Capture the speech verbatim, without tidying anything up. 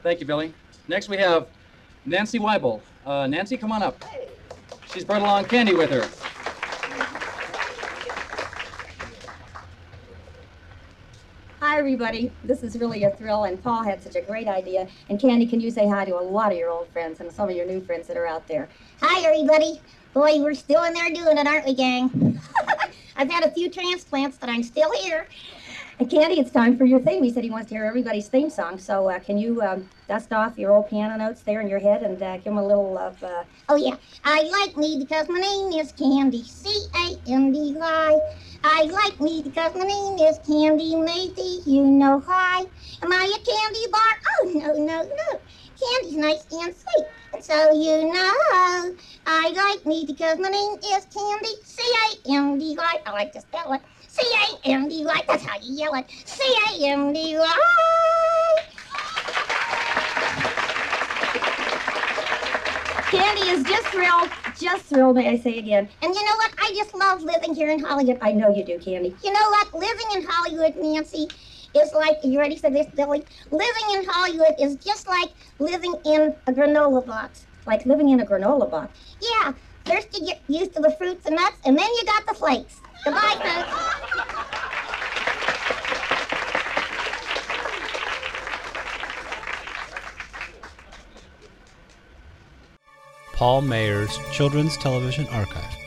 Thank you, Billy. Next we have Nancy Weibel. Uh, Nancy, come on up. She's brought along candy with her. Hi, everybody. This is really a thrill, and Paul had such a great idea. And Candy, can you say hi to a lot of your old friends and some of your new friends that are out there? Hi, everybody. Boy, we're still in there doing it, aren't we, gang? I've had a few transplants, but I'm still here. And Candy, it's time for your thing. We said he wants to hear everybody's theme song, so uh, can you um, dust off your old piano notes there in your head and uh, give them a little of... Uh... Oh, yeah. I like me because my name is Candy, C A N D Y. I like me because my name is Candy, maybe you know why. Am I a candy bar? Oh, no, no, no. Candy's nice and sweet, and so you know. I like me because my name is Candy, C A N D Y. I like to spell it. C A N D Y, that's how you yell it. C A N D Y. Candy is just thrilled, just thrilled, may I say again. And you know what? I just love living here in Hollywood. I know you do, Candy. You know what? Living in Hollywood, Nancy, is like, you ready for this, Billy? Living in Hollywood is just like living in a granola box. Like living in a granola box? Yeah. First you get used to the fruits and nuts, and then you got the flakes. Goodbye, folks. Paul Mayer's Children's Television Archive.